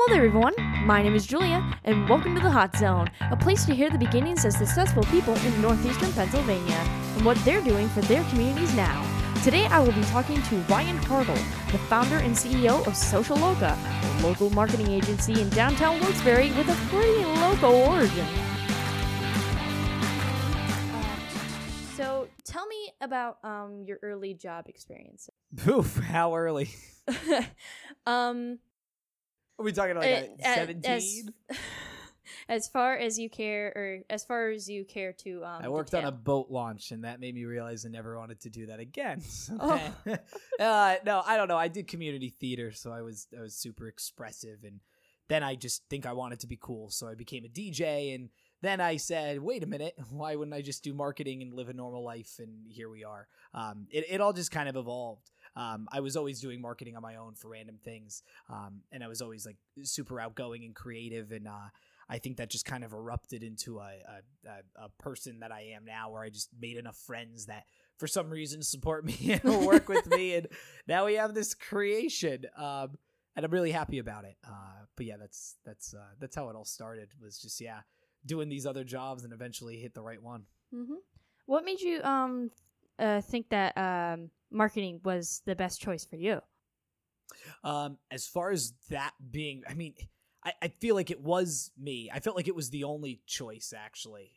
Hello there, everyone. My name is Julia, and welcome to the Hot Zone, a place to hear the beginnings of successful people in northeastern Pennsylvania and what they're doing for their communities now. Today, I will be talking to Ryan Hartle, the founder and CEO of Social Loca, a local marketing agency in downtown Wilkes-Barre with a pretty local origin. So, tell me about your early job experience. Oof, how early? Are we talking like 17? As far as you care, or as far as you care to I worked detail. on a boat launch, and that made me realize I never wanted to do that again. So Oh. no, I don't know. I did community theater, so I was super expressive, and then I just think I wanted to be cool, so I became a DJ, and then I said, wait a minute, why wouldn't I just do marketing and live a normal life? And here we are. It all just kind of evolved. I was always doing marketing on my own for random things, and I was always like super outgoing and creative, and I think that just kind of erupted into a person that I am now, where I just made enough friends that for some reason support me and work with me, and now we have this creation, and I'm really happy about it. But yeah, that's how it all started. Was just doing these other jobs and eventually hit the right one. Mm-hmm. What made you think that marketing was the best choice for you? As far as that being, I mean, I feel like it was me. I felt like it was the only choice, actually.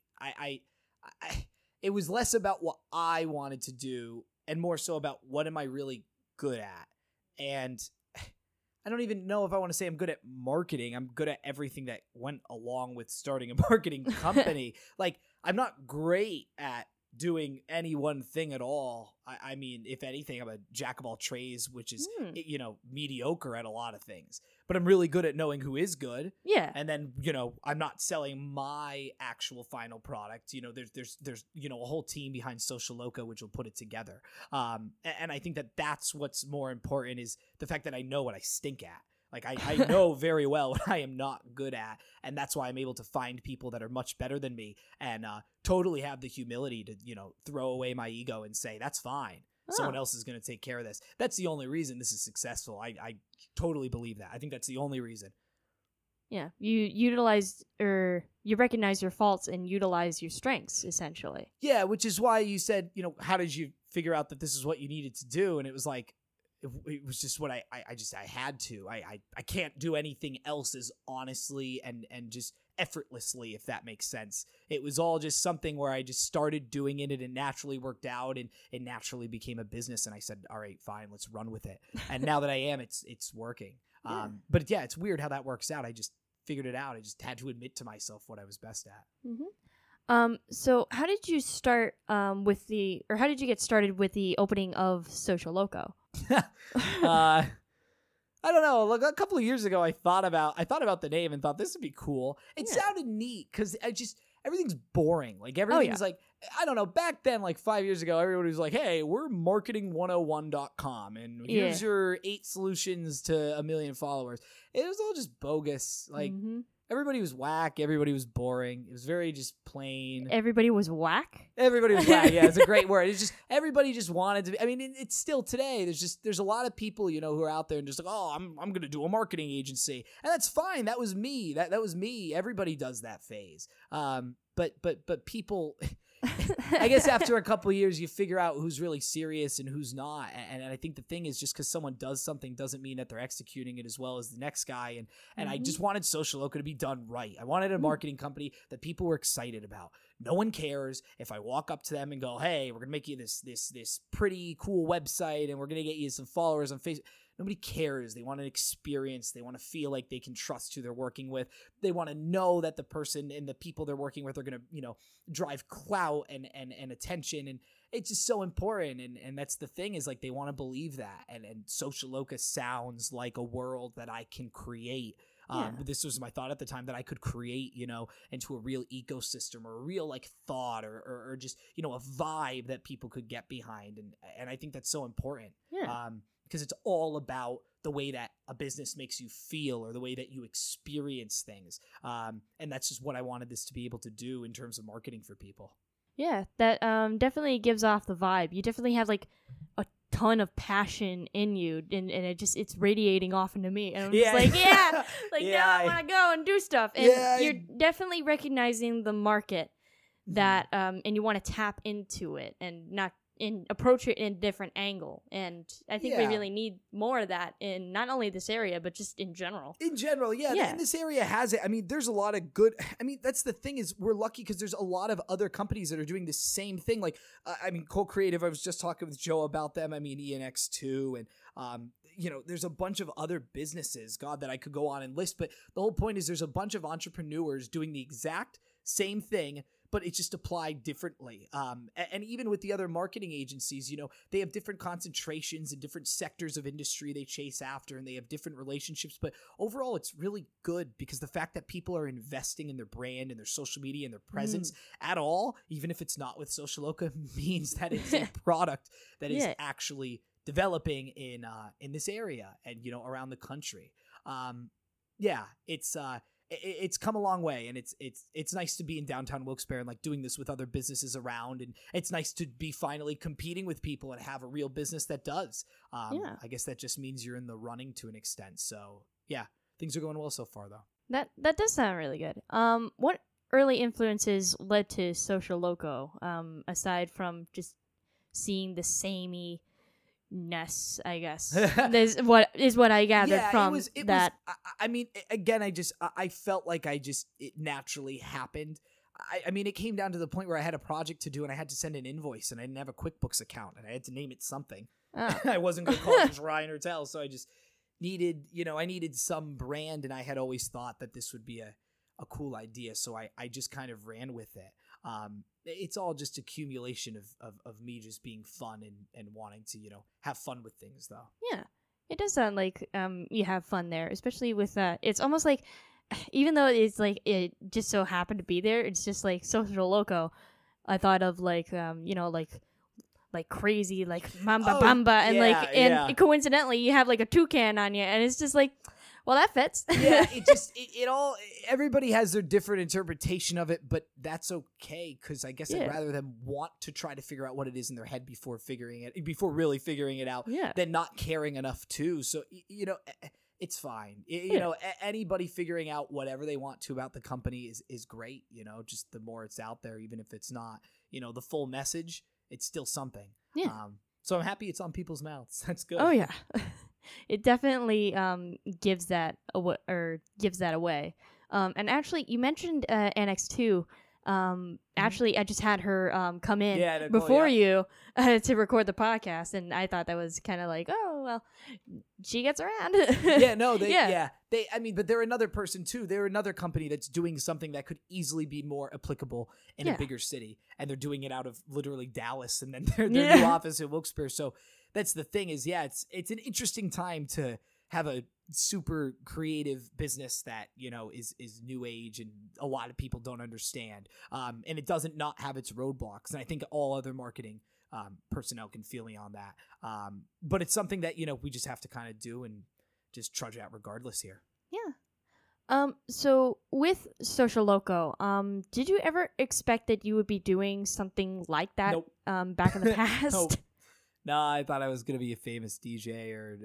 It was less about what I wanted to do and more so about what am I really good at. And I don't even know if I want to say I'm good at marketing. I'm good at everything that went along with starting a marketing company. Like, I'm not great at doing any one thing at all. I mean, if anything, I'm a jack of all trades, which is, mediocre at a lot of things. But I'm really good at knowing who is good. Yeah. And then, I'm not selling my actual final product. There's a whole team behind Social Loca, which will put it together. And I think that that's what's more important is the fact that I know what I stink at. Like, I know very well what I am not good at, and that's why I'm able to find people that are much better than me and totally have the humility to, throw away my ego and say, that's fine. Someone else is going to take care of this. That's the only reason this is successful. I totally believe that. I think that's the only reason. Yeah. You recognize your faults and utilize your strengths, essentially. Yeah, which is why you said, how did you figure out that this is what you needed to do? And it was like, it was just what I had to. I can't do anything else as honestly and just effortlessly, if that makes sense. It was all just something where I just started doing it and it naturally worked out and it naturally became a business. And I said, all right, fine, let's run with it. And now that I am, it's working. Yeah. But yeah, it's weird how that works out. I just figured it out. I just had to admit to myself what I was best at. Mm-hmm. So how did you start how did you get started with the opening of Social Loca? I don't know. Like a couple of years ago, I thought about the name and thought this would be cool. It sounded neat because everything's boring. Like everything's like, I don't know. Back then, like 5 years ago, everybody was like, "Hey, we're marketing101.com, and here's your 8 solutions to 1 million followers." It was all just bogus. Like. Mm-hmm. Everybody was whack. Everybody was boring. It was very just plain. Everybody was whack? Everybody was whack. Yeah, it's a great word. It's just everybody just wanted to be. I mean, it's still today. There's a lot of people, who are out there and just like, oh, I'm going to do a marketing agency. And that's fine. That was me. That was me. Everybody does that phase. But people... I guess after a couple of years, you figure out who's really serious and who's not. And I think the thing is just because someone does something doesn't mean that they're executing it as well as the next guy. And I just wanted Social Loca to be done right. I wanted a marketing company that people were excited about. No one cares if I walk up to them and go, hey, we're going to make you this pretty cool website and we're going to get you some followers on Facebook. Nobody cares. They want an experience. They want to feel like they can trust who they're working with. They want to know that the person and the people they're working with are going to, drive clout and attention. And it's just so important. And that's the thing is like they want to believe that. And Social Loca sounds like a world that I can create. This was my thought at the time that I could create, into a real ecosystem or a real like thought or just, a vibe that people could get behind. And I think that's so important. Yeah. Because it's all about the way that a business makes you feel or the way that you experience things. And that's just what I wanted this to be able to do in terms of marketing for people. Yeah, that definitely gives off the vibe. You definitely have like a ton of passion in you, and it's radiating off into me, and I'm Yeah. just like, yeah, like Yeah, now I want to go and do stuff, and Yeah, you're definitely recognizing the market that and you want to tap into it and not approach it in a different angle, and I think we Yeah. really need more of that in not only this area but just in general. In general, yeah, Yeah. and this area has it. I mean, there's a lot of good. I mean, that's the thing is we're lucky because there's a lot of other companies that are doing the same thing. Like, I mean, Cold Creative. I was just talking with Joe about them. I mean, ENX2, and there's a bunch of other businesses. God, that I could go on and list. But the whole point is there's a bunch of entrepreneurs doing the exact same thing, but it's just applied differently. And even with the other marketing agencies, they have different concentrations and different sectors of industry they chase after, and they have different relationships. But overall, it's really good because the fact that people are investing in their brand and their social media and their presence at all, even if it's not with Social Loca, means that it's a product that is actually developing in this area and around the country. It's come a long way, and it's nice to be in downtown Wilkes-Barre and like doing this with other businesses around, and it's nice to be finally competing with people and have a real business that does. I guess that just means you're in the running to an extent. So yeah, things are going well so far though. That does sound really good. What early influences led to Social Loco? Aside from just seeing the samey ness, I guess. Is what I gathered from that. I mean, again, I felt like it naturally happened. I mean, it came down to the point where I had a project to do and I had to send an invoice and I didn't have a QuickBooks account and I had to name it something. I wasn't going to call it just Ryan Hurtel, so I just needed, I needed some brand, and I had always thought that this would be a cool idea, so I just kind of ran with it. It's all just accumulation of me just being fun and wanting to, have fun with things though. Yeah, it does sound like you have fun there, especially with it's almost like, even though it's like it just so happened to be there, it's just like Social Loco. I thought of like like crazy like Mamba Bamba and coincidentally you have like a toucan on you, and it's just like, well, that fits. Yeah, it all, everybody has their different interpretation of it, but that's okay, because I guess I'd rather them want to try to figure out what it is in their head before really figuring it out, than not caring enough to. So, it's fine. Anybody figuring out whatever they want to about the company is great, just the more it's out there, even if it's not, the full message, it's still something. Yeah. So I'm happy it's on people's mouths. That's good. Oh, yeah. It definitely gives that away. And actually, you mentioned NX2. Actually, I just had her come in before you to record the podcast, and I thought that was kind of like, oh well, she gets around. But they're another person too. They're another company that's doing something that could easily be more applicable in a bigger city, and they're doing it out of literally Dallas, and then their new office in Wilkes-Barre. So that's the thing is, it's an interesting time to have a super creative business that, is new age and a lot of people don't understand. And it doesn't not have its roadblocks. And I think all other marketing personnel can feel me on that. But it's something that, we just have to kind of do and just trudge out regardless here. Yeah. So with Social Loco, did you ever expect that you would be doing something like that back in the past? Nope. No, I thought I was going to be a famous DJ or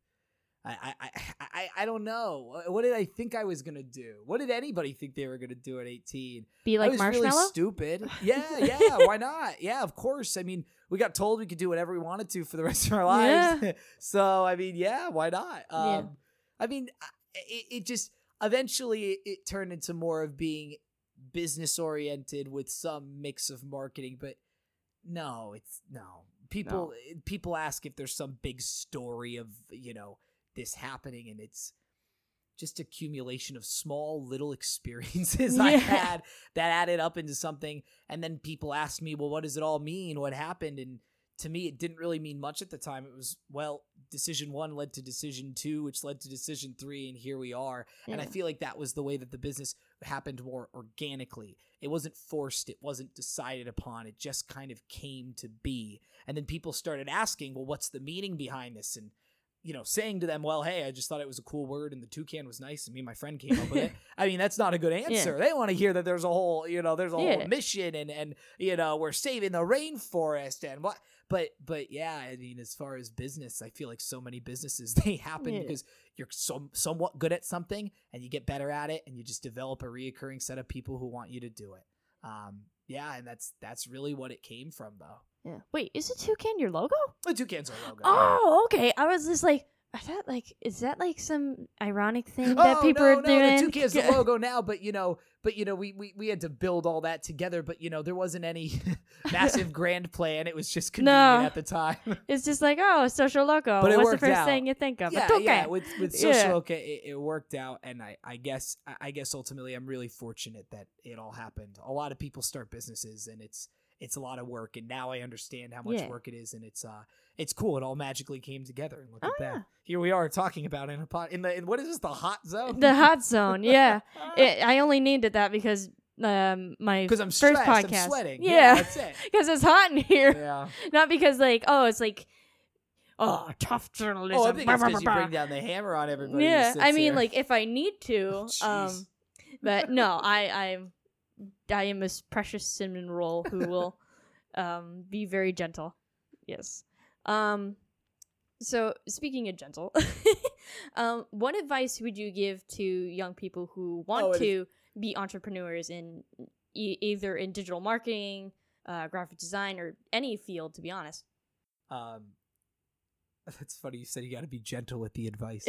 I don't know. What did I think I was gonna do? What did anybody think they were gonna do at 18? Be like Marshmello? Really stupid. Yeah, why not? Yeah, of course. I mean, we got told we could do whatever we wanted to for the rest of our lives. Yeah. So I mean, why not? I mean, it just eventually it turned into more of being business oriented with some mix of marketing, but no. People ask if there's some big story of, this happening, and it's just accumulation of small little experiences I had that added up into something. And then people asked me, well, what does it all mean? What happened? And to me, it didn't really mean much at the time. It was, well, decision 1 led to decision 2, which led to decision 3, and here we are. Yeah. And I feel like that was the way that the business happened more organically. It wasn't forced. It wasn't decided upon. It just kind of came to be. And then people started asking, well, what's the meaning behind this? And saying to them, well, hey, I just thought it was a cool word and the toucan was nice and me and my friend came up with it. I mean, that's not a good answer. They want to hear that there's a whole, whole mission and we're saving the rainforest and what. But yeah, I mean, as far as business, I feel like so many businesses, they happen because you're somewhat good at something and you get better at it and you just develop a reoccurring set of people who want you to do it. And that's really what it came from, though. Yeah. Wait, is a toucan your logo? The toucan's our logo. Oh, okay. I was just like, is that like some ironic thing that people are doing? No, the toucan's the logo now, but we had to build all that together, but there wasn't any massive grand plan. It was just convenient at the time. It's just like, social logo. But what's the first thing you think of? Yeah, with social logo, it worked out, and I guess ultimately I'm really fortunate that it all happened. A lot of people start businesses, and it's a lot of work, and now I understand how much work it is, and it's cool. It all magically came together, and look at that. Here we are talking about in what is this? The hot zone. The hot zone. Yeah, I only named it that because my I'm first stressed, podcast. I'm sweating. Yeah, that's it. Because it's hot in here. Yeah. Not because it's like. Oh, tough journalism. Oh, I think it's because you bring down the hammer on everybody. Yeah, I mean, here. like if I need to. But no, I am a precious cinnamon roll who will be very gentle. Yes. So speaking of gentle, what advice would you give to young people who want to be entrepreneurs in either in digital marketing, graphic design, or any field, to be honest? That's funny. You said you got to be gentle with the advice.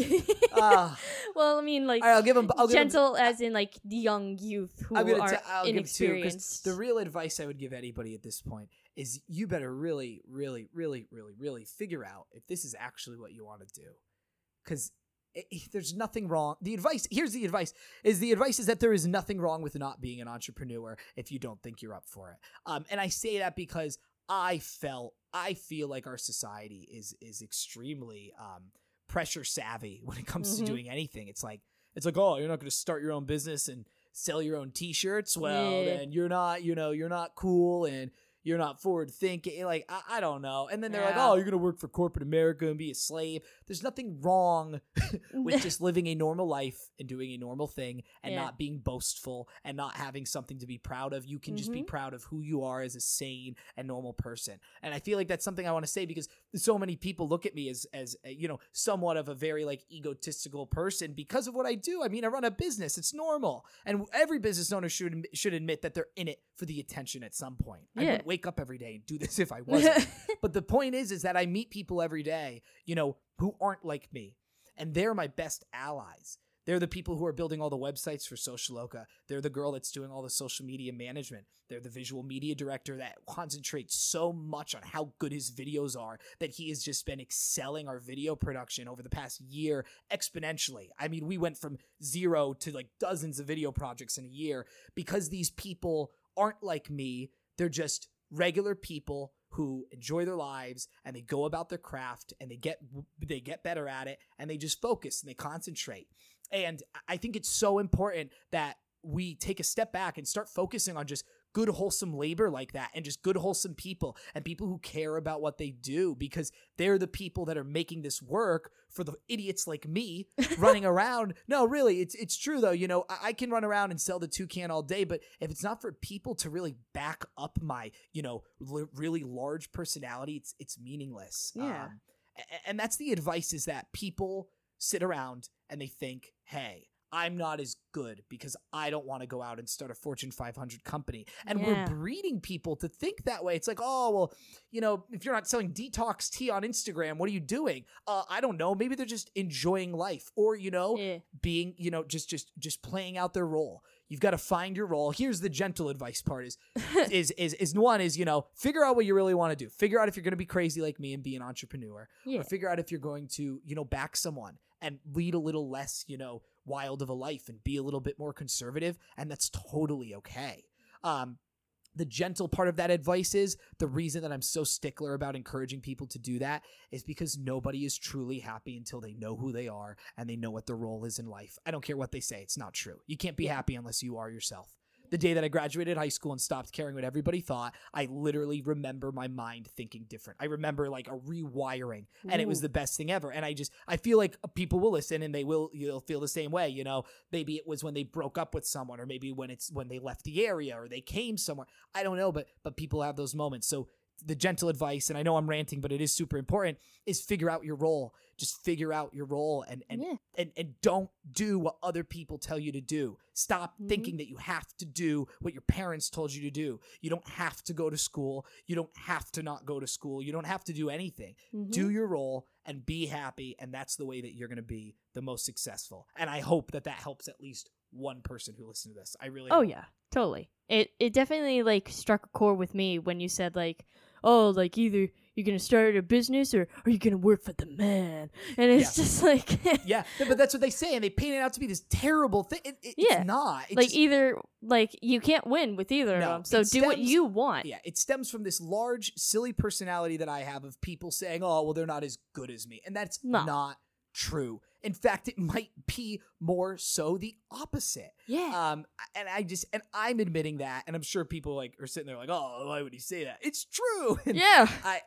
Well, I mean, like, I'll give them gentle as in like the young youth who are inexperienced. The real advice I would give anybody at this point is you better really, really, really, really, really figure out if this is actually what you want to do, because there's nothing wrong. Here's the advice is that there is nothing wrong with not being an entrepreneur if you don't think you're up for it. And I say that because I feel like our society is extremely pressure savvy when it comes to doing anything. It's like, oh, you're not going to start your own business and sell your own t-shirts. Well, then you're not cool and you're not forward thinking. Like, I don't know. And then they're like, oh, you're going to work for corporate America and be a slave. There's nothing wrong with just living a normal life and doing a normal thing and not being boastful and not having something to be proud of. You can just be proud of who you are as a sane and normal person. And I feel like that's something I want to say because so many people look at me as somewhat of a very like egotistical person because of what I do. I mean, I run a business. It's normal. And every business owner should admit that they're in it for the attention at some point. I wouldn't wake up every day and do this if I wasn't. But the point is that I meet people every day, who aren't like me. And they're my best allies. They're the people who are building all the websites for Socialoka. They're the girl that's doing all the social media management. They're the visual media director that concentrates so much on how good his videos are that he has just been excelling our video production over the past year exponentially. I mean, we went from 0 to like dozens of video projects in a year because these people aren't like me. They're just regular people who enjoy their lives and they go about their craft and they get better at it and they just focus and they concentrate. And I think it's so important that we take a step back and start focusing on just good, wholesome labor like that and just good, wholesome people and people who care about what they do because they're the people that are making this work for the idiots like me running around. No, really, it's true though. I can run around and sell the toucan all day, but if it's not for people to really back up my, really large personality, it's meaningless. Yeah. And that's the advice is that people sit around and they think, hey, I'm not as good because I don't want to go out and start a Fortune 500 company. And we're breeding people to think that way. It's like, oh, well, if you're not selling detox tea on Instagram, what are you doing? I don't know. Maybe they're just enjoying life or, being, just playing out their role. You've got to find your role. Here's the gentle advice part is figure out what you really want to do. Figure out if you're going to be crazy like me and be an entrepreneur or figure out if you're going to, back someone and lead a little less, wild of a life and be a little bit more conservative. And that's totally okay. The gentle part of that advice is the reason that I'm so stickler about encouraging people to do that is because nobody is truly happy until they know who they are and they know what their role is in life. I don't care what they say. It's not true. You can't be happy unless you are yourself. The day that I graduated high school and stopped caring what everybody thought, I literally remember my mind thinking different. I remember like a rewiring, and it was the best thing ever. And I feel like people will listen and you'll feel the same way. You know, maybe it was when they broke up with someone, or maybe when they left the area, or they came somewhere. I don't know, but people have those moments. So the gentle advice, and I know I'm ranting, but it is super important, is figure out your role. Just figure out your role and don't do what other people tell you to do. Stop thinking that you have to do what your parents told you to do. You don't have to go to school. You don't have to not go to school. You don't have to do anything. Do your role and be happy, and that's the way that you're going to be the most successful. And I hope that helps at least one person who listens to this. I really hope. Yeah, totally. It definitely like struck a chord with me when you said like, oh, like either you're going to start a business or are you going to work for the man? And it's just like... yeah, but that's what they say, and they paint it out to be this terrible thing. It's not. It's like just, either, like you can't win with either of them, so do what you want. Yeah, it stems from this large, silly personality that I have of people saying, oh, well, they're not as good as me. And that's not true. In fact, it might be more so the opposite. Yeah. And I'm admitting that, and I'm sure people like are sitting there like, oh, why would he say that? It's true. And yeah.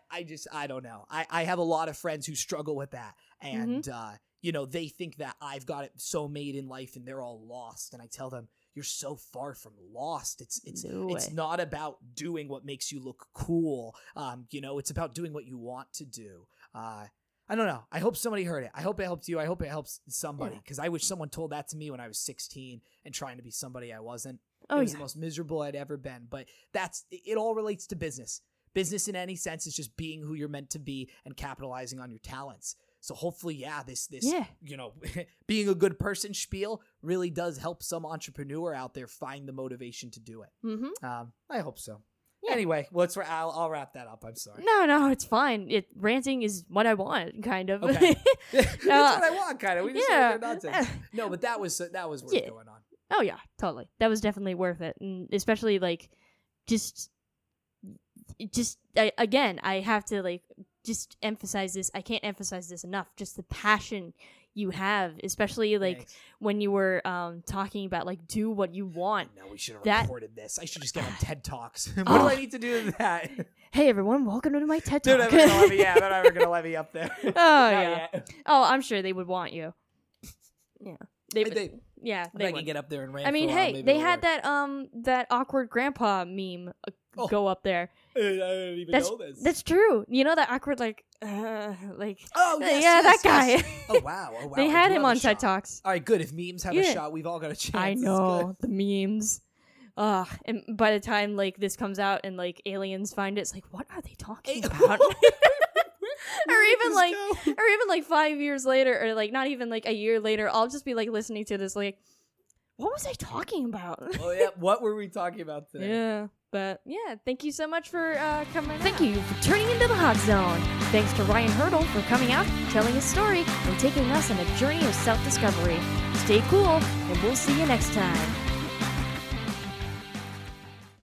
I don't know. I have a lot of friends who struggle with that, and you know, they think that I've got it so made in life, and they're all lost. And I tell them, you're so far from lost. It's not about doing what makes you look cool. You know, it's about doing what you want to do. I don't know. I hope somebody heard it. I hope it helped you. I hope it helps somebody, because I wish someone told that to me when I was 16 and trying to be somebody I wasn't. It was the most miserable I'd ever been. But it all relates to business. Business in any sense is just being who you're meant to be and capitalizing on your talents. So hopefully, this you know, being a good person spiel really does help some entrepreneur out there find the motivation to do it. I hope so. Yeah. Anyway, I'll wrap that up. I'm sorry. No, it's fine. Ranting is what I want, kind of. Okay. That's what I want, kind of. We just say nonsense. No, but that was worth going on. Oh yeah, totally. That was definitely worth it, and especially like, again, I have to like just emphasize this. I can't emphasize this enough. Just the passion you have, especially like when you were talking about like do what you want. No, we should have recorded this. I should just get on TED Talks. What do I need to do with that? Hey everyone, welcome to my TED Talk. They're never gonna let me up there. Oh yeah. Oh, I'm sure they would want you. Yeah. They I can get up there and rant. I mean, hey, they had that awkward grandpa meme go up there. I didn't even know this. That's true. You know that awkward like. Oh yes, that guy. Yes. Oh wow. They had him on TED Talks. All right, good. If memes have a shot, we've all got a chance. I know the memes. And by the time like this comes out and like aliens find it, it's like, what are they talking about? or even like 5 years later, or like not even like a year later, I'll just be like listening to this like, what was I talking about? Oh yeah, what were we talking about today? Yeah, but yeah, thank you so much for coming. Thank you for turning into the Hot Zone. Thanks to Ryan Hurdle for coming out, telling his story, and taking us on a journey of self-discovery. Stay cool, and we'll see you next time.